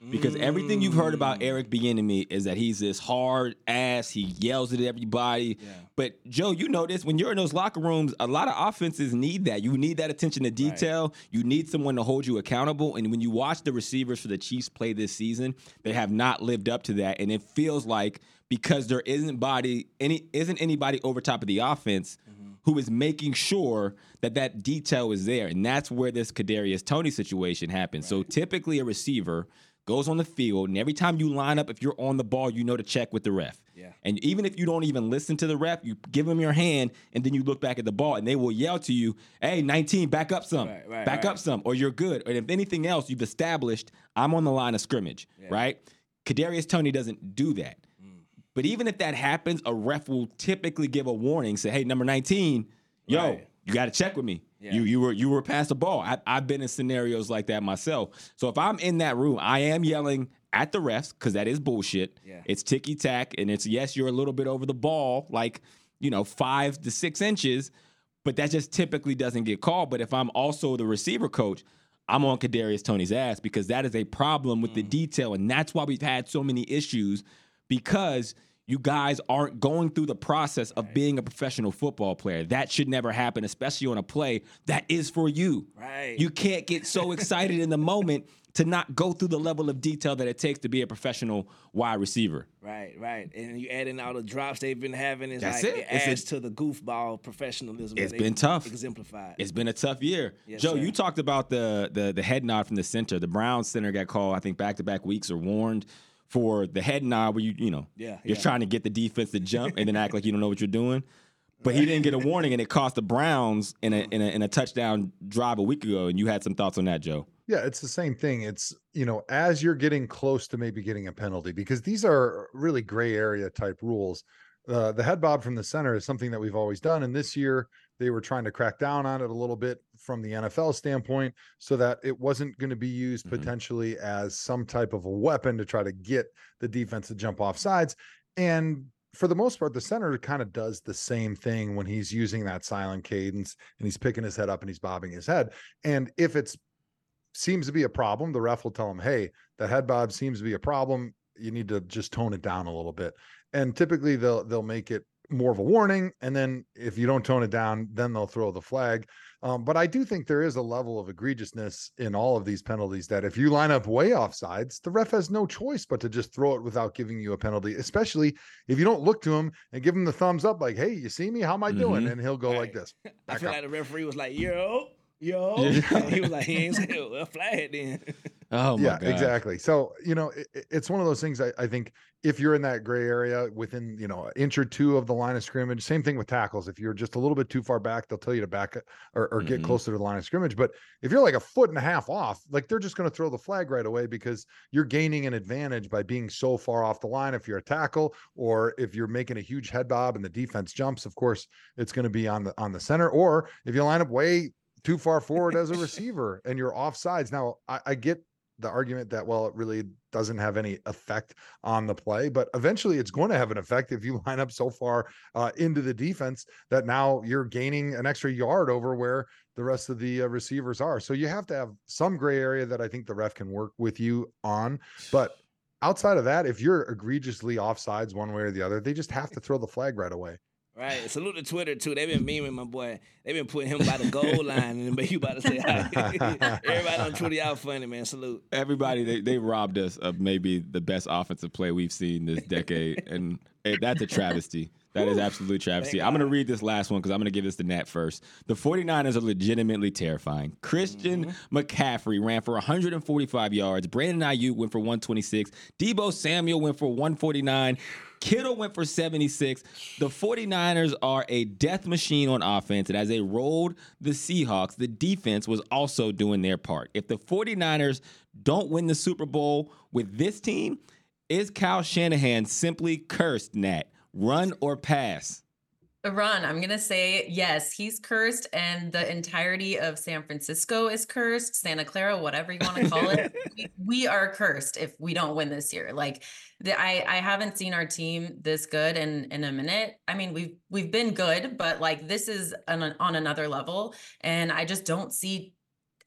Because everything you've heard about Mm. Eric Bieniemy is that he's this hard ass. He yells at everybody. Yeah. But Joe, you know this. When you're in those locker rooms, a lot of offenses need that. You need that attention to detail. You need someone to hold you accountable. And when you watch the receivers for the Chiefs play this season, they have not lived up to that. And it feels like because there isn't body any isn't anybody over top of the offense mm-hmm. who is making sure that that detail is there. And that's where this Kadarius Toney situation happens. Right. So typically a receiver goes on the field, and every time you line up, if you're on the ball, you know to check with the ref. Yeah. And even if you don't even listen to the ref, you give them your hand, and then you look back at the ball, and they will yell to you, hey, nineteen, back up some, right, right, back right. up some, or you're good. Or if anything else, you've established, I'm on the line of scrimmage, yeah. right? Kadarius Toney doesn't do that. Mm. But even if that happens, a ref will typically give a warning, say, hey, number nineteen, yo, right. you got to check with me. Yeah. You you were you were past the ball. I, I've been in scenarios like that myself. So if I'm in that room, I am yelling at the refs because that is bullshit. Yeah. It's ticky tack, and it's yes, you're a little bit over the ball, like you know, five to six inches, but that just typically doesn't get called. But if I'm also the receiver coach, I'm on Kadarius Toney's ass because that is a problem with mm. the detail, and that's why we've had so many issues because you guys aren't going through the process of right. being a professional football player. That should never happen, especially on a play that is for you. Right. You can't get so excited in the moment to not go through the level of detail that it takes to be a professional wide receiver. Right, right. And you add in all the drops they've been having. It's That's like it. it It's adds a, to the goofball professionalism. It's that been tough. Exemplified. It's been a tough year. Yes, Joe, sir. you talked about the, the the head nod from the center. The Browns center got called, I think, back-to-back weeks or warned for the head nod where you, you know, yeah, you're yeah. trying to get the defense to jump and then act like you don't know what you're doing. But he didn't get a warning, and it cost the Browns in a, in a in a touchdown drive a week ago. And you had some thoughts on that, Joe. Yeah, it's the same thing. It's, you know, as you're getting close to maybe getting a penalty, because these are really gray area type rules. Uh, the head bob from the center is something that we've always done. And this year they were trying to crack down on it a little bit from the N F L standpoint so that it wasn't going to be used mm-hmm. potentially as some type of a weapon to try to get the defense to jump off sides. And for the most part, the center kind of does the same thing when he's using that silent cadence and he's picking his head up and he's bobbing his head. And if it's seems to be a problem, the ref will tell him, hey, the head bob seems to be a problem. You need to just tone it down a little bit. And typically they'll they'll make it more of a warning. And then if you don't tone it down, then they'll throw the flag. Um, but I do think there is a level of egregiousness in all of these penalties that if you line up way off sides, the ref has no choice but to just throw it without giving you a penalty, especially if you don't look to him and give him the thumbs up like, hey, you see me? How am I doing? Mm-hmm. And he'll go right. like this. I feel up. like the referee was like, yo, yo. Yeah. He was like, he ain't say, well, flag then. Oh, my yeah, God. exactly. So, you know, it, it's one of those things I, I think if you're in that gray area within, you know, an inch or two of the line of scrimmage, same thing with tackles. If you're just a little bit too far back, they'll tell you to back or, or get Mhm. closer to the line of scrimmage. But if you're like a foot and a half off, like they're just going to throw the flag right away because you're gaining an advantage by being so far off the line. If you're a tackle or if you're making a huge head bob and the defense jumps, of course, it's going to be on the, on the center. Or if you line up way too far forward as a receiver and you're off sides. Now I, I get the argument that, well, it really doesn't have any effect on the play, but eventually it's going to have an effect if you line up so far uh, into the defense that now you're gaining an extra yard over where the rest of the uh, receivers are. So you have to have some gray area that I think the ref can work with you on. But outside of that, if you're egregiously offsides one way or the other, they just have to throw the flag right away. Right. Salute to Twitter, too. They've been memeing my boy. They've been putting him by the goal line. And you about to say hi. Everybody on Twitter, y'all funny, man. Salute. Everybody, they, they robbed us of maybe the best offensive play we've seen this decade. And hey, that's a travesty. That is absolutely travesty. Thank I'm going to God. read this last one because I'm going to give this to Nat first. The 49ers are legitimately terrifying. Christian Mm-hmm. McCaffrey ran for one hundred forty-five yards. Brandon Ayuk went for one twenty-six. Debo Samuel went for one forty-nine. Kittle went for seventy-six. The 49ers are a death machine on offense, and as they rolled the Seahawks, the defense was also doing their part. If the 49ers don't win the Super Bowl with this team, is Kyle Shanahan simply cursed, Nat? Run or pass? A run. I'm going to say yes, he's cursed, and the entirety of San Francisco is cursed, Santa Clara, whatever you want to call it. we, we are cursed if we don't win this year. Like the, I, I haven't seen our team this good in, in a minute. I mean, we've, we've been good, but like this is an, on another level. And I just don't see,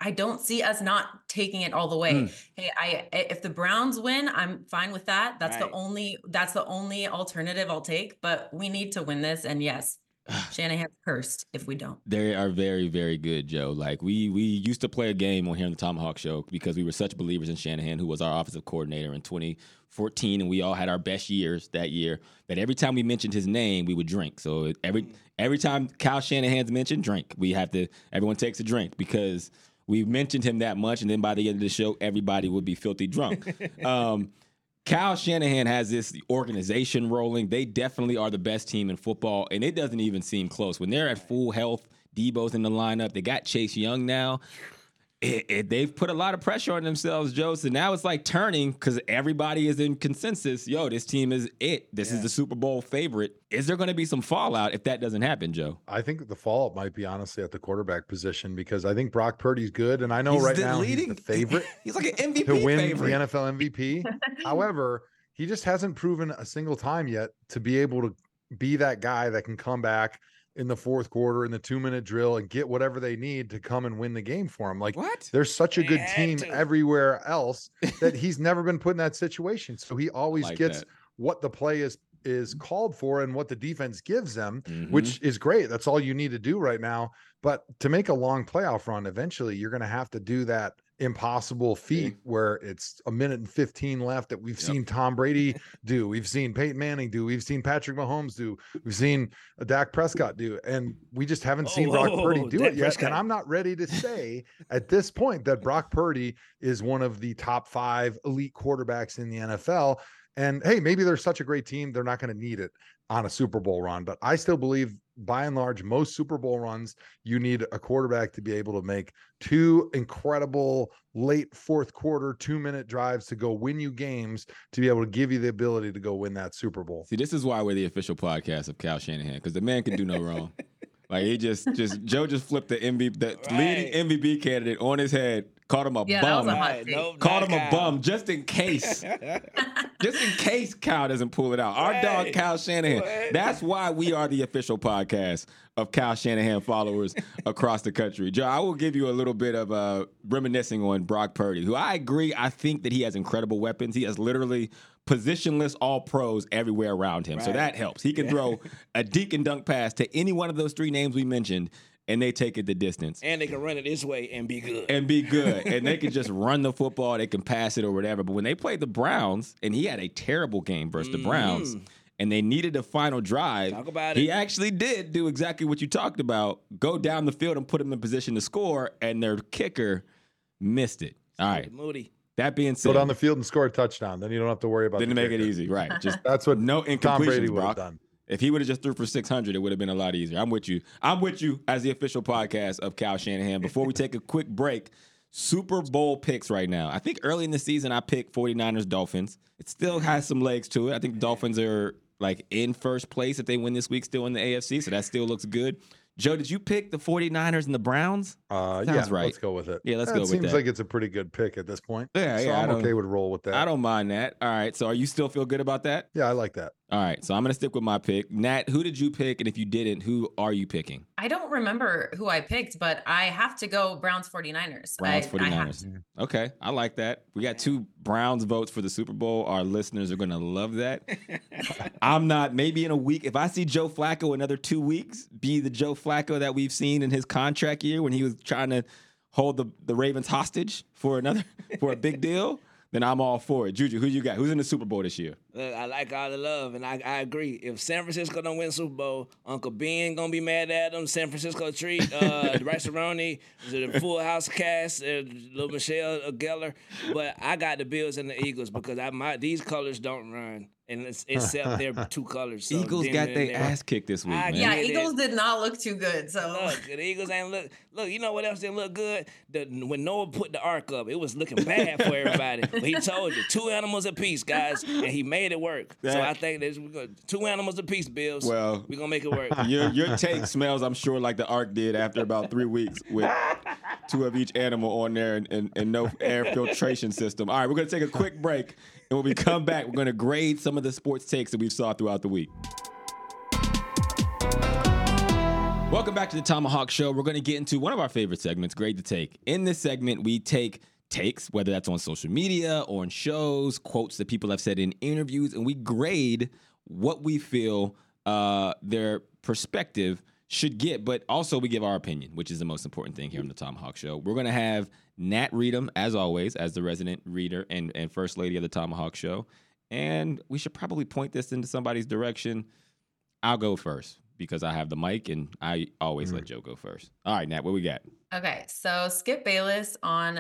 I don't see us not taking it all the way. Mm. Hey, I if the Browns win, I'm fine with that. That's right. the only that's the only alternative I'll take. But we need to win this, and yes, Shanahan's cursed if we don't. They are very, very good, Joe. Like we we used to play a game on here on the Tomahawk Show because we were such believers in Shanahan, who was our offensive coordinator in twenty fourteen, and we all had our best years that year. That every time we mentioned his name, we would drink. So every every time Kyle Shanahan's mentioned, drink. We have to. Everyone takes a drink because we mentioned him that much, and then by the end of the show, everybody would be filthy drunk. um, Kyle Shanahan has this organization rolling. They definitely are the best team in football, and it doesn't even seem close. When they're at full health, Debo's in the lineup. They got Chase Young now. It, it, they've put a lot of pressure on themselves, Joe. So now it's like turning because everybody is in consensus. Yo, this team is it. This yeah. is the Super Bowl favorite. Is there going to be some fallout if that doesn't happen, Joe? I think the fallout might be honestly at the quarterback position because I think Brock Purdy's good. And I know he's right the now leading, he's the favorite. He's like an M V P to win favorite. the N F L M V P. However, he just hasn't proven a single time yet to be able to be that guy that can come back in the fourth quarter in the two minute drill and get whatever they need to come and win the game for him. Like what? There's such a They good had team to. everywhere else that he's never been put in that situation. So he always like gets that. what the play is, is called for and what the defense gives them, Mhm. which is great. That's all you need to do right now. But to make a long playoff run, eventually you're going to have to do that impossible feat where it's a minute and fifteen left that we've Yep. seen Tom Brady do, we've seen Peyton Manning do, we've seen Patrick Mahomes do, we've seen Dak Prescott do, and we just haven't seen Oh, Brock oh, Purdy oh, do Dak it yet. Prescott. And I'm not ready to say at this point that Brock Purdy is one of the top five elite quarterbacks in the N F L. And hey, maybe they're such a great team, they're not going to need it on a Super Bowl run. But I still believe, by and large, most Super Bowl runs, you need a quarterback to be able to make two incredible late fourth quarter, two minute drives to go win you games, to be able to give you the ability to go win that Super Bowl. See, this is why we're the official podcast of Kyle Shanahan, because the man can do no wrong. Like he just, just Joe just flipped the M V P, the Right. leading M V P candidate on his head, called him a Yeah, that bum, was a hot Right, take. nope, called not him a Kyle. bum just in case, just in case Kyle doesn't pull it out. Our dog Right. Kyle Shanahan. Right. That's why we are the official podcast of Kyle Shanahan followers across the country. Joe, I will give you a little bit of uh, reminiscing on Brock Purdy, who I agree. I think that he has incredible weapons. He has literally positionless all pros everywhere around him. So Right. that helps. He can throw a deke and dunk pass to any one of those three names we mentioned, and they take it the distance. And they can run it this way and be good. And be good. And they can just run the football. They can pass it or whatever. But when they played the Browns, and he had a terrible game versus the Browns, and they needed a final drive, Talk about he it. actually did do exactly what you talked about, go down the field and put him in position to score, and their kicker missed it. All right. Moody. That being Go said, down the field and score a touchdown. Then you don't have to worry about didn't the make it kicker. easy. Right. Just That's what no Tom Brady incompletions, would have Brock. done. If he would have just threw for six hundred, it would have been a lot easier. I'm with you. I'm with you as the official podcast of Kyle Shanahan. Before we take a quick break, Super Bowl picks right now. I think early in the season, I picked 49ers Dolphins. It still has some legs to it. I think the Dolphins are like in first place if they win this week, still in the A F C. So that still looks good. Joe, did you pick the 49ers and the Browns? Uh, Sounds yeah, right. let's go with it. Yeah, let's That go with seems that. like it's a pretty good pick at this point. Yeah, so yeah, I I'm don't- okay with roll with that. I don't mind that. All right. So are you still feel good about that? Yeah, I like that. All right. So I'm going to stick with my pick. Nat, who did you pick? And if you didn't, who are you picking? I don't remember who I picked, but I have to go Browns 49ers. Browns I, 49ers. I have to. Okay. I like that. We got two Browns votes for the Super Bowl. Our listeners are going to love that. I'm not, maybe in a week, if I see Joe Flacco another two weeks be the Joe Flacco that we've seen in his contract year when he was trying to hold the, the Ravens hostage for another, for a big deal, then I'm all for it. Juju, who you got? Who's in the Super Bowl this year? Look, I like all the love, and I, I agree. If San Francisco don't win Super Bowl, Uncle Ben gonna be mad at them. San Francisco treat uh, Rice Aroni, the Full House cast, uh, little Michelle Gellar. But I got the Bills and the Eagles because I my these colors don't run, and it's except they're two colors. So Eagles then- got then- their then- ass kicked this week, I man. Yeah, get it. Eagles did not look too good. So Look, the Eagles ain't look. Look, you know what else didn't look good? The, when Noah put the ark up, it was looking bad for everybody. But he told you two animals apiece, guys, and he made it work. So That- I think there's we're gonna, two animals apiece, Bills. Well, we're gonna make it work. Your your take smells, I'm sure, like the Ark did after about three weeks with two of each animal on there and, and, and no air filtration system. All right, we're going to take a quick break. And when we come back, we're going to grade some of the sports takes that we saw throughout the week. Welcome back to the Tomahawk Show. We're going to get into one of our favorite segments, Grade the Take. In this segment, we take takes, whether that's on social media or on shows, quotes that people have said in interviews, and we grade what we feel uh, their perspective should get, but also we give our opinion, which is the most important thing here on the Tomahawk Show. We're going to have Nat read them, as always, as the resident reader and, and first lady of the Tomahawk Show. And we should probably point this into somebody's direction. I'll go first, because I have the mic, and I always mm. let Joe go first. All right, Nat, what we got? Okay, so Skip Bayless on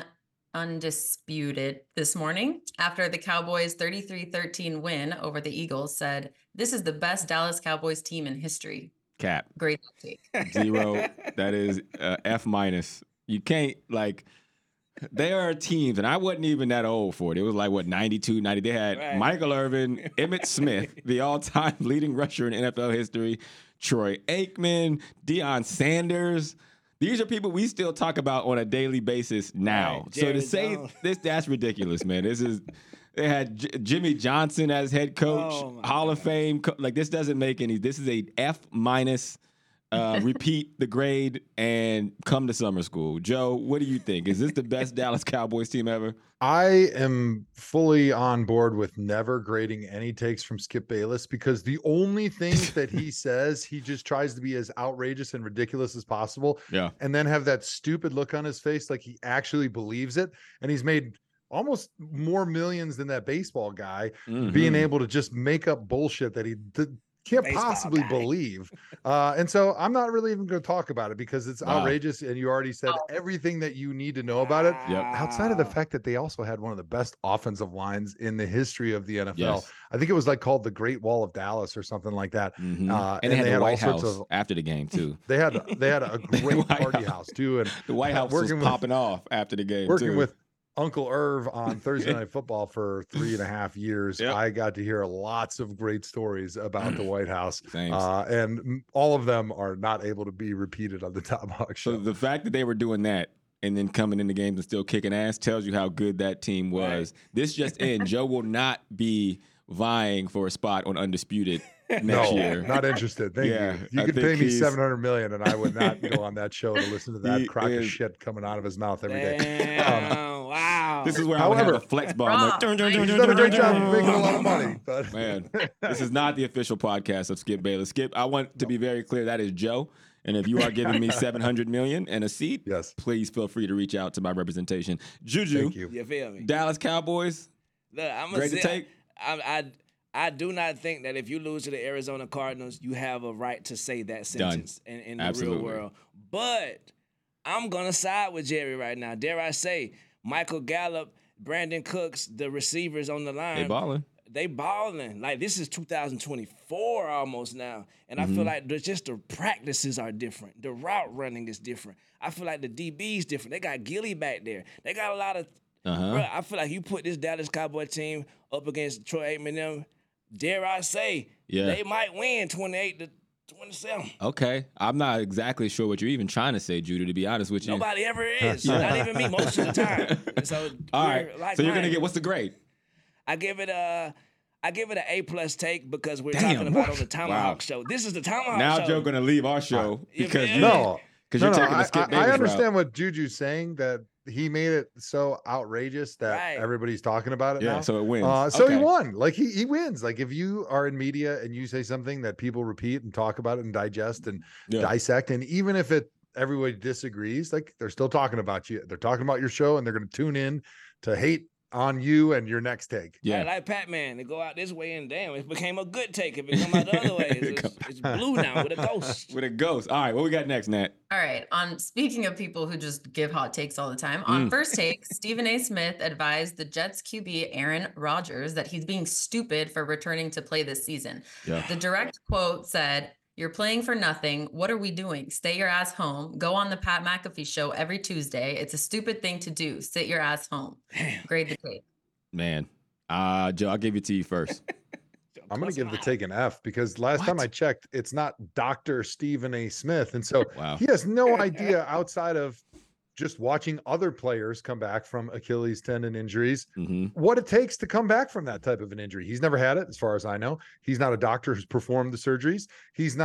Undisputed this morning after the Cowboys' thirty-three thirteen win over the Eagles said, "This is the best Dallas Cowboys team in history." Cap. Great take. Zero. That is uh, F minus. You can't, like, there are teams, and I wasn't even that old for it. It was like, what, ninety-two, ninety. They had right. Michael Irvin, Emmitt Smith, the all-time leading rusher in N F L history, Troy Aikman, Deion Sanders. These are people we still talk about on a daily basis now. Right, so to say Jones. this, that's ridiculous, man. This is, they had J- Jimmy Johnson as head coach, Oh, Hall God. of Fame. Co- like, this doesn't make any, this is a F minus. Uh, repeat the grade and come to summer school. Joe, what do you think? Is this the best Dallas Cowboys team ever? I am fully on board with never grading any takes from Skip Bayless, because the only things that he says, he just tries to be as outrageous and ridiculous as possible. Yeah. And then have that stupid look on his face like he actually believes it. And he's made almost more millions than that baseball guy, Mhm. being able to just make up bullshit that he did. Can't Baseball possibly guy. believe. Uh, and so I'm not really even going to talk about it, because it's Wow. outrageous. And you already said everything that you need to know about it. Yep. Outside of the fact that they also had one of the best offensive lines in the history of the N F L. Yes. I think it was like called the Great Wall of Dallas or something like that. Mhm. Uh, and they had the all White sorts House of, after the game, too. they had, they had a great White party House. house too. And The White House was working with- popping off after the game, working too. with Uncle Irv on Thursday Night Football for three and a half years, Yep. I got to hear lots of great stories about the White House. Same. Uh, and m- all of them are not able to be repeated on the Tomahawk Show. So the fact that they were doing that and then coming in the games and still kicking ass tells you how good that team was. This just in, Joe will not be vying for a spot on Undisputed next no, year. not interested. Thank Yeah, you. You I could think pay me he's- seven hundred million and I would not go on that show to listen to that He crock of is- shit coming out of his mouth every day. Damn, Um, wow. This is where I would have However- a flex bar. I'm like, Rob, dun, dun, dun, He's dun, done a dun, great dun, job dun. of making a lot of money. But Man, this is not the official podcast of Skip Bayless. Skip, I want to be very clear, that is Joe. And if you are giving me seven hundred million dollars and a seat, Yes. please feel free to reach out to my representation. Juju, Thank you. You feel me? Dallas Cowboys, Look, I'm great to say, take. I, I I do not think that if you lose to the Arizona Cardinals, you have a right to say that sentence in, in the Absolutely. real world. But I'm gonna side with Jerry right now. Dare I say, Michael Gallup, Brandon Cooks, the receivers on the line, They balling. they balling. Like, this is two thousand twenty-four almost now. And I Mm-hmm. feel like there's just the practices are different. The route running is different. I feel like the D B's different. They got Gilly back there. They got a lot of Uh-huh. Bruh, I feel like you put this Dallas Cowboy team up against Troy Aikman, them, dare I say, Yeah. they might win twenty-eight to twenty-seven. Okay. I'm not exactly sure what you're even trying to say, Judy, to be honest with you. Nobody ever is. Not even me most of the time. And so All we're right. like so you're going to minded. get, what's the grade? I give it a I give it an A plus take because we're Damn, talking about what? on the Tomahawk Wow. Show. This is the Tomahawk Now Show. Joe going to leave our show you because feel you, me? No, because no, you're no, taking I, the Skip I- Bayless I understand route. what Juju's saying, that he made it so outrageous that Right. everybody's talking about it Yeah, now. so it wins. Uh, so Okay. he won. Like he he wins. Like if you are in media and you say something that people repeat and talk about it and digest and Yeah. dissect, and even if it everybody disagrees, like they're still talking about you. They're talking about your show and they're going to tune in to hate on you and your next take. Yeah. Like, like Pac-Man, they go out this way and damn, it became a good take. If it come out the other way, it's, it's, it's blue now with a ghost. With a ghost. All right. What we got next, Nat? All right. On speaking of people who just give hot takes all the time, Mm. on First Take, Stephen A. Smith advised the Jets Q B Aaron Rodgers that he's being stupid for returning to play this season. Yeah. The direct quote said, "You're playing for nothing. What are we doing? Stay your ass home. Go on the Pat McAfee show every Tuesday. It's a stupid thing to do. Sit your ass home." Grade the tape. Man. Uh, Joe, I'll give it to you first. I'm going to give the take an F because last time I checked, it's not Doctor Stephen A. Smith. And so Wow. he has no idea outside of just watching other players come back from Achilles tendon injuries, hmm what it takes to come back from that type of an injury. He's never had it, as far as I know. He's not a doctor who's performed the surgeries. He's not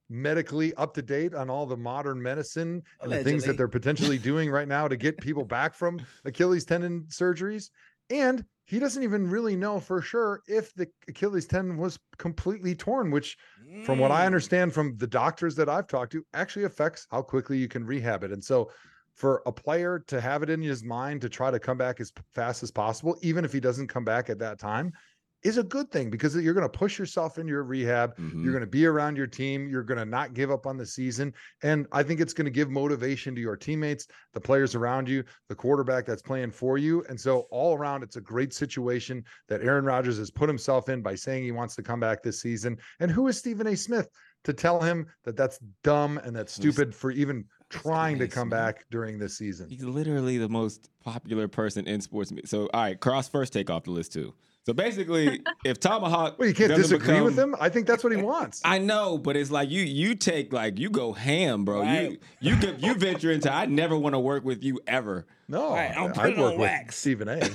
medically up to date on all the modern medicine and Allegedly. the things that they're potentially doing right now to get people back from Achilles tendon surgeries. And he doesn't even really know for sure if the Achilles tendon was completely torn, which mm. from what I understand from the doctors that I've talked to actually affects how quickly you can rehab it. And so for a player to have it in his mind to try to come back as fast as possible, even if he doesn't come back at that time, is a good thing because you're going to push yourself into your rehab. Mm-hmm. You're going to be around your team. You're going to not give up on the season. And I think it's going to give motivation to your teammates, the players around you, the quarterback that's playing for you. And so all around, it's a great situation that Aaron Rodgers has put himself in by saying he wants to come back this season. And who is Stephen A. Smith to tell him that that's dumb and that's stupid for even trying to come back during this season? He's literally the most popular person in sports. So, all right, Cross first take off the list too. So basically, if Tomahawk, well, you can't disagree become, with him. I think that's what he wants. I know, but it's like you you take like you go ham, bro. Right. You you you venture into. I never want to work with you ever. No, right, I'm putting on wax. Stephen A.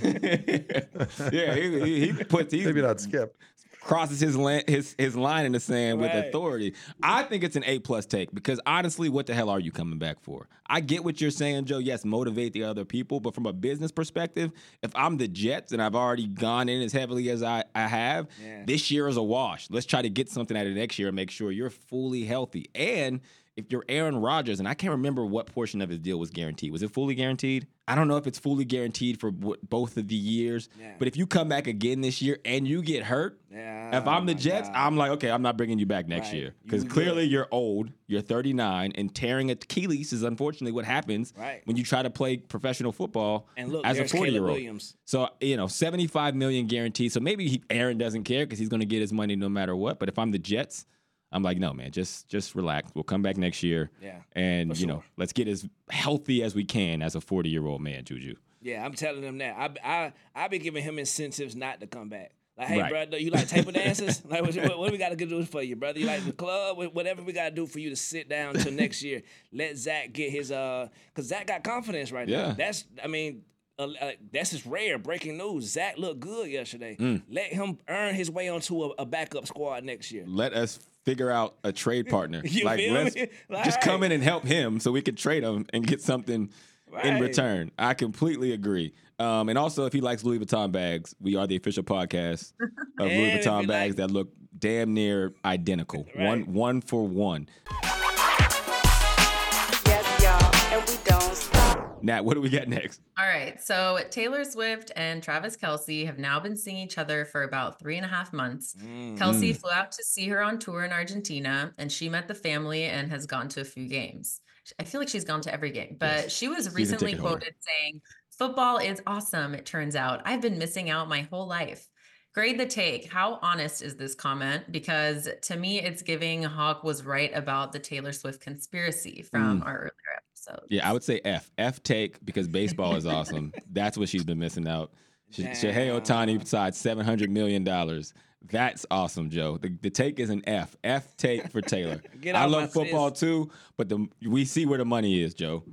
yeah, he, he, he puts he, maybe not Skip. Crosses his line, his his line in the sand right. with authority. I think it's an A plus take because honestly, what the hell are you coming back for? I get what you're saying, Joe. Yes, motivate the other people, but from a business perspective, if I'm the Jets and I've already gone in as heavily as I, I have, yeah. this year is a wash. Let's try to get something out of next year and make sure you're fully healthy. And if you're Aaron Rodgers, and I can't remember what portion of his deal was guaranteed. Was it fully guaranteed? I don't know if it's fully guaranteed for w- both of the years. Yeah. But if you come back again this year and you get hurt, yeah, if I'm the Jets, God. I'm like, okay, I'm not bringing you back next right. year. Because you clearly you're old, you're thirty-nine, and tearing Achilles is unfortunately what happens right. when you try to play professional football and look, as a forty-year-old. Williams. So, you know, seventy-five million dollars guaranteed. So maybe he, Aaron doesn't care because he's going to get his money no matter what. But if I'm the Jets, I'm like, no, man, just just relax. We'll come back next year. Yeah. And, you sure. know, let's get as healthy as we can as a forty-year-old man, Juju. Yeah, I'm telling him that. I I I been giving him incentives not to come back. Like, hey, right. brother, you like table dances? Like, what, what, what do we got to do for you, brother? You like the club? Whatever we got to do for you to sit down until next year. Let Zach get his uh, because Zach got confidence right yeah. now. That's, I mean. Uh, uh, that's just rare breaking news. Zach looked good yesterday. Mm. Let him earn his way onto a, a backup squad next year. Let us figure out a trade partner. like, let's like, just come in and help him so we can trade him and get something right. in return. I completely agree. Um, and also, if he likes Louis Vuitton bags, we are the official podcast of Louis Vuitton bags like- that look damn near identical. Right. One, one for one. Yes, y'all, and we don't stop. Nat, what do we got next? All right. So Taylor Swift and Travis Kelce have now been seeing each other for about three and a half months. Mm. Kelce flew out to see her on tour in Argentina, and she met the family and has gone to a few games. I feel like she's gone to every game, but yes. she was she's recently quoted saying, "Football is awesome, it turns out. I've been missing out my whole life." Grade the take. How honest is this comment? Because to me, it's giving Hawk was right about the Taylor Swift conspiracy from mm. our earlier episodes. Yeah, I would say F. F take because baseball is awesome. That's what she's been missing out. Shohei Ohtani besides seven hundred million dollars. That's awesome, Joe. The, the take is an F. F take for Taylor. I love football sis. too, but the we see where the money is, Joe.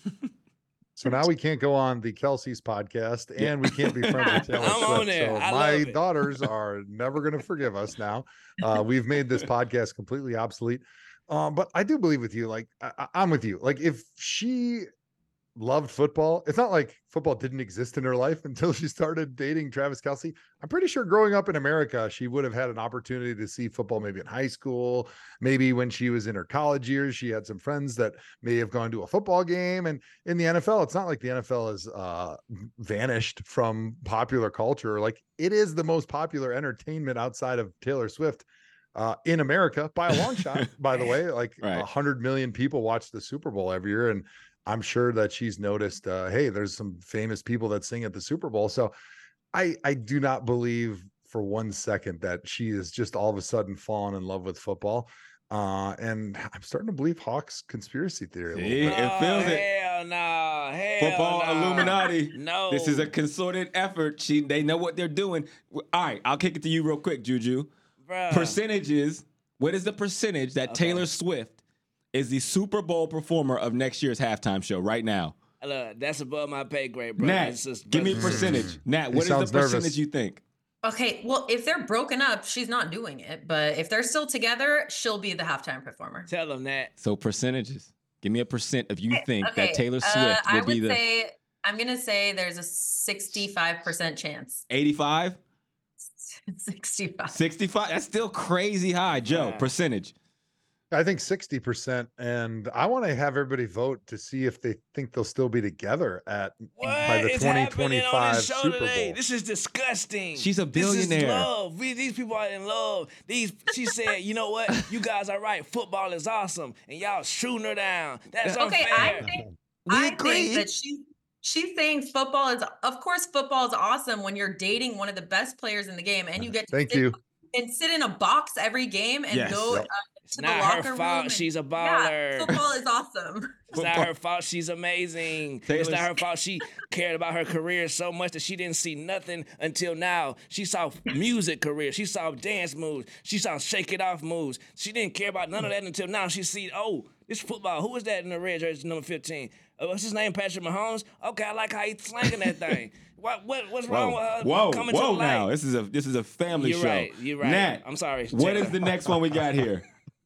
So now we can't go on the Kelsey's podcast, and we can't be friends with Taylor Swift. So my daughters are never going to forgive us now. Uh, we've made this podcast completely obsolete. Um, but I do believe with you. Like I, I'm with you. Like if she loved football, it's not like football didn't exist in her life until she started dating Travis Kelce. I'm pretty sure growing up in America, she would have had an opportunity to see football maybe in high school, maybe when she was in her college years, she had some friends that may have gone to a football game. And in the N F L, it's not like the N F L has uh, vanished from popular culture. Like it is the most popular entertainment outside of Taylor Swift uh, in America by a long shot, by the way. Like a right. hundred million people watch the Super Bowl every year. And I'm sure that she's noticed, uh, hey, there's some famous people that sing at the Super Bowl. So I, I do not believe for one second that she is just all of a sudden fallen in love with football. Uh, and I'm starting to believe Hawk's conspiracy theory. A little See, bit. It feels oh, it. Hell no. Hell Football no. Illuminati. No. This is a concerted effort. She, they know what they're doing. All right, I'll kick it to you real quick, Juju. Bruh. Percentages. What is the percentage that okay. Taylor Swift is the Super Bowl performer of next year's halftime show right now? Look, that's above my pay grade, bro. Nat, just, give me a percentage. Nat, what is the percentage nervous. you think? Okay, well, if they're broken up, she's not doing it. But if they're still together, she'll be the halftime performer. Tell them that. So percentages. Give me a percent if you think okay, that Taylor Swift uh, will I would be the say, I'm going to say there's a sixty-five percent chance. eighty-five? sixty-five. sixty-five? That's still crazy high, Joe. Yeah. Percentage. I think sixty percent. And I want to have everybody vote to see if they think they'll still be together at What by the is twenty happening on twenty-five this show Super today? Bowl. This is disgusting. She's a This is billionaire. love. We, these people are in love. These. She said, you know what? You guys are right. Football is awesome, and y'all shooting her down. That's Okay, unfair. I think We I agree. think that she she's saying football is, of course, football is awesome when you're dating one of the best players in the game, and you get to Thank sit, you. and sit in a box every game and Yes. go Yep. uh, It's to the not locker her room. fault. and- She's a Yeah, baller. football is awesome. It's not her fault. She's amazing. It's Taylor's- not her fault. She cared about her career so much that she didn't see nothing until now. She saw music career. She saw dance moves. She saw shake it off moves. She didn't care about none of that until now. She see, oh, this football. Who is that in the red jersey, number fifteen? Uh, what's his name? Patrick Mahomes. Okay, I like how he's slanging that thing. What what what's wrong with her whoa, coming whoa! to the light? Now this is a this is a family You're show. right. You're right. Nat, I'm sorry. what Taylor. is the next one we got here?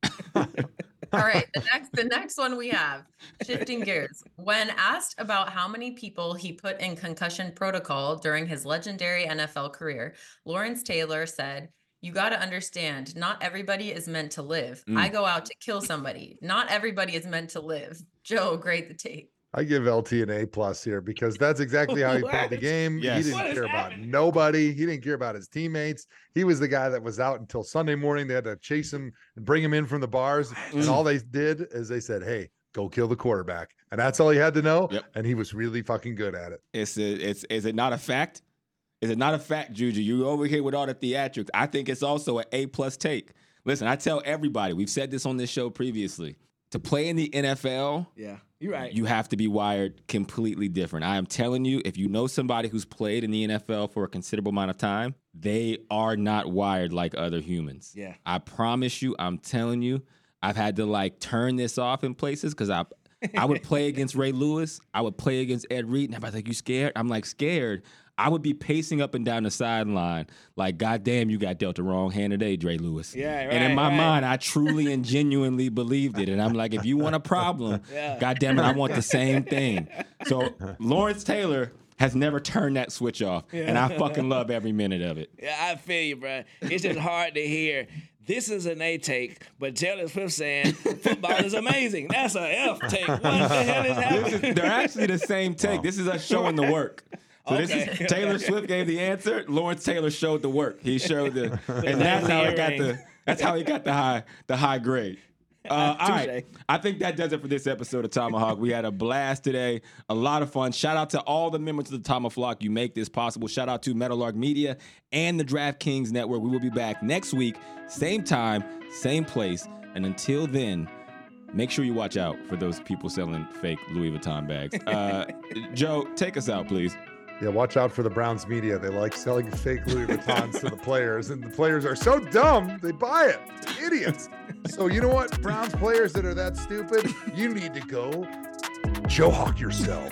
All right, the next the next one we have, shifting gears. When asked about how many people he put in concussion protocol during his legendary N F L career, Lawrence Taylor said, "You got to understand, not everybody is meant to live. Mm. I go out to kill somebody. Not everybody is meant to live." Joe, grade the tape. I give L T an A plus here because that's exactly how he played the What? game. Yes. He What didn't is care about happening? nobody. He didn't care about his teammates. He was the guy that was out until Sunday morning. They had to chase him and bring him in from the bars. And Mm. all they did is they said, hey, go kill the quarterback. And that's all he had to know. Yep. And he was really fucking good at it. It's a, it's is it not a fact? Is it not a fact, Juju? You over here with all the theatrics. I think it's also an A plus take. Listen, I tell everybody, we've said this on this show previously. To play in the N F L, Yeah, you're right. you have to be wired completely different. I am telling you, if you know somebody who's played in the N F L for a considerable amount of time, they are not wired like other humans. Yeah. I promise you, I'm telling you, I've had to like turn this off in places because I I would play against Ray Lewis. I would play against Ed Reed. And everybody's like, you scared? I'm like, scared. I would be pacing up and down the sideline like, God damn, you got dealt the wrong hand today, Dre Lewis. Yeah, And in right, my right. mind, I truly and genuinely believed it. And I'm like, if you want a problem, Yeah. God damn it, I want the same thing. So Lawrence Taylor has never turned that switch off. And I fucking love every minute of it. Yeah, I feel you, bro. It's just hard to hear. This is an A take, but Taylor Swift saying football is amazing. That's a F take. What the hell is This happening? is, they're actually the same take. This is us showing the work. So this Okay. is Taylor Swift gave the answer. Lawrence Taylor showed the work. He showed the, and that's how he got the. That's how he got the high the high grade. Uh, all right, Touche. I think that does it for this episode of Tomahawk. We had a blast today, a lot of fun. Shout out to all the members of the Tomahawk. You make this possible. Shout out to Meadowlark Media and the DraftKings Network. We will be back next week, same time, same place. And until then, make sure you watch out for those people selling fake Louis Vuitton bags. Uh, Joe, take us out, please. Yeah, watch out for the Browns media. They like selling fake Louis Vuittons to the players, and the players are so dumb, they buy it. Idiots. So you know what? Browns players that are that stupid, you need to go Joe Hawk yourself.